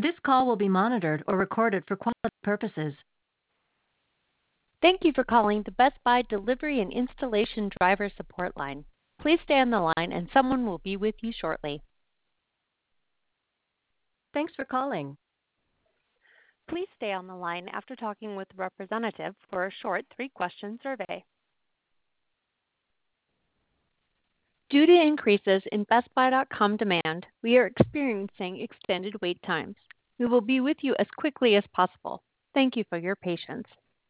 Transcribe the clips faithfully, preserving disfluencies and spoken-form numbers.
This call will be monitored or recorded for quality purposes. Thank you for calling the Best Buy Delivery and Installation Driver Support Line. Please stay on the line and someone will be with you shortly. Thanks for calling. Please stay on the line after talking with the representative for a short three-question survey. Due to increases in Best Buy dot com demand, we are experiencing extended wait times. We will be with you as quickly as possible. Thank you for your patience.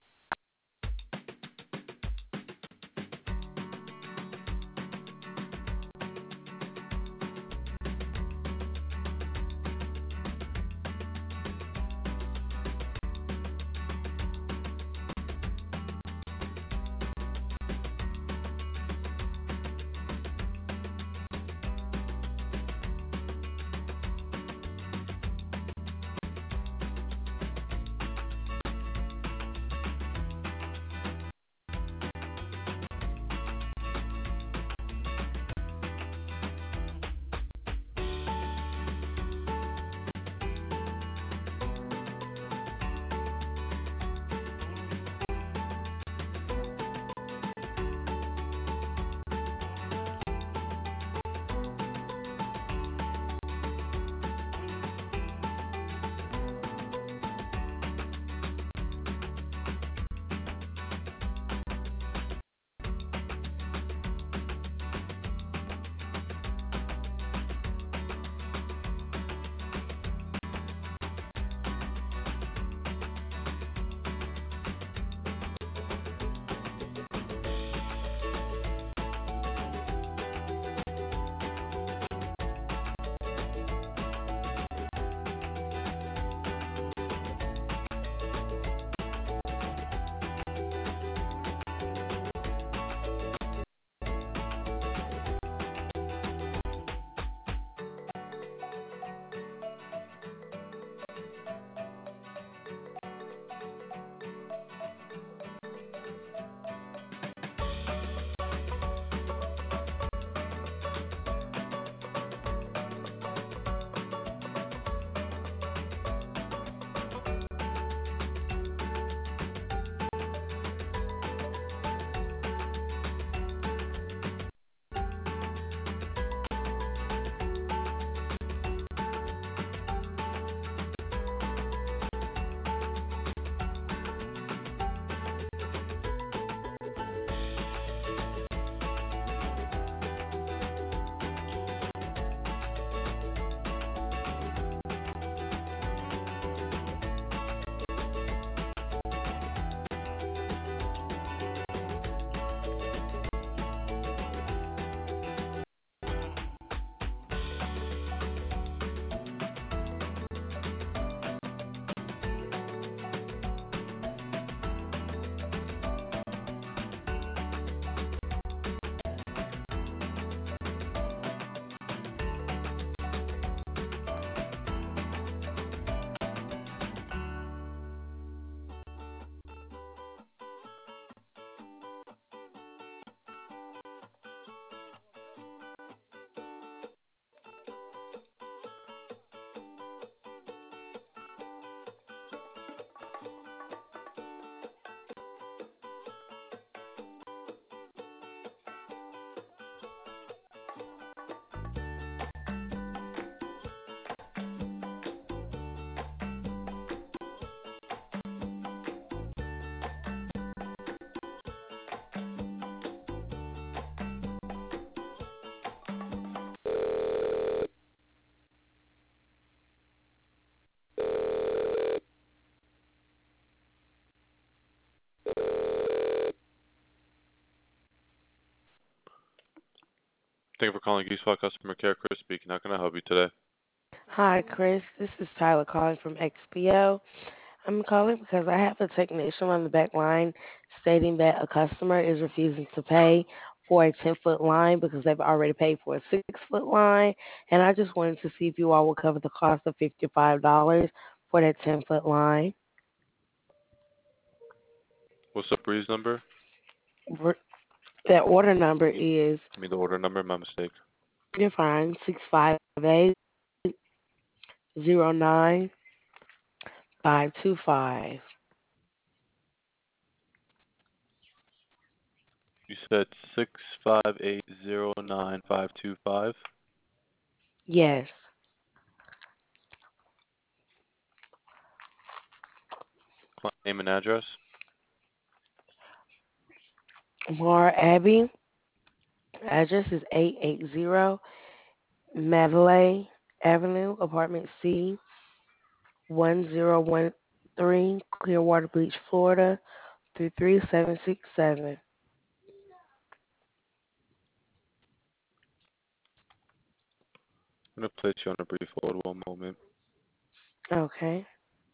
Thank you for calling Geesewell Customer Care. Chris speaking. How can I help you today? Hi, Chris. This is Tyler calling from X P O. I'm calling because I have a technician on the back line stating that a customer is refusing to pay for a ten-foot line because they've already paid for a six-foot line, and I just wanted to see if you all will cover the cost of fifty-five dollars for that ten-foot line. What's the breeze number? That order number is, I mean the order number, my mistake. you're fine, six five eight zero nine five two five. You said six five eight zero nine five two five. Yes. Client name and address. Mar Abbey. Address is eight eighty Madeley Avenue, Apartment C, one zero one three, Clearwater Beach, Florida, three three seven six seven. I'm gonna place you on a brief hold. One moment. Okay.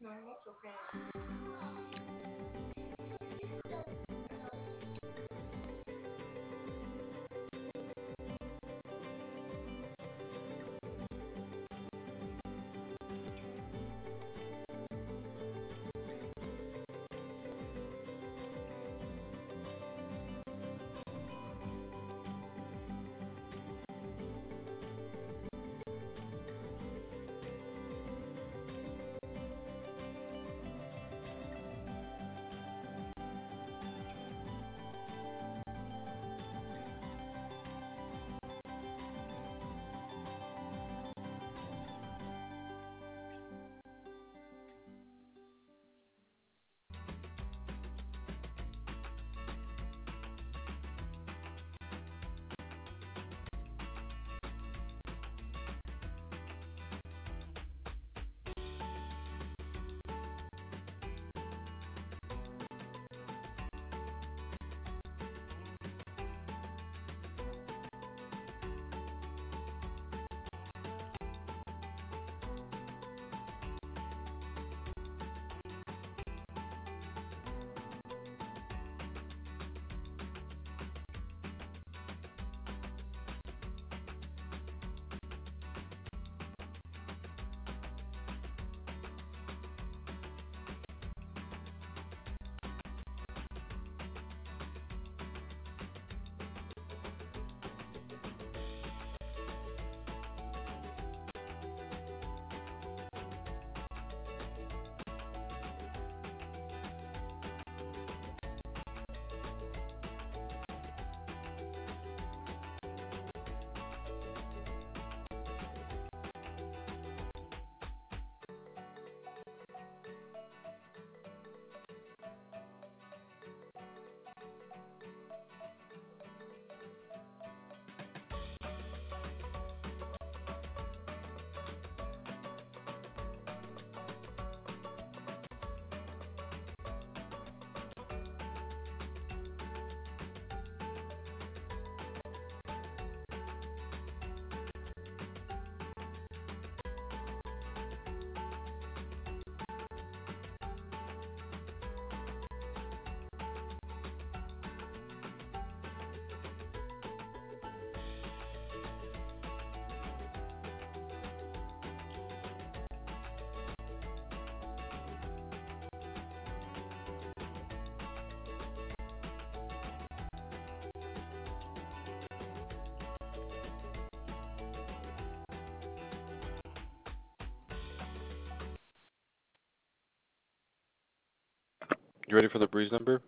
You ready for the breeze number?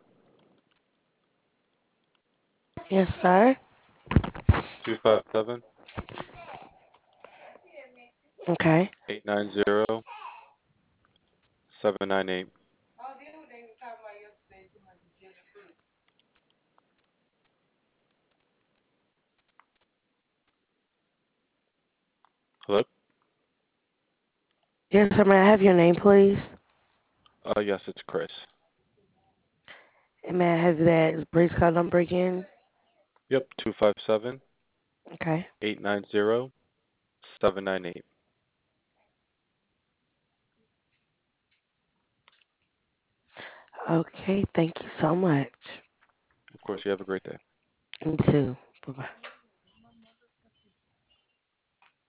Yes, sir. Two five seven Okay. eight nine zero seven nine eight. Hello? Yes, sir. May I have your name, please? Uh, yes, it's Chris. And may I have that breeze card number again? Yep, two five seven Okay. eight nine zero seven nine eight. Okay. Thank you so much. Of course, you have a great day. You too. Bye bye.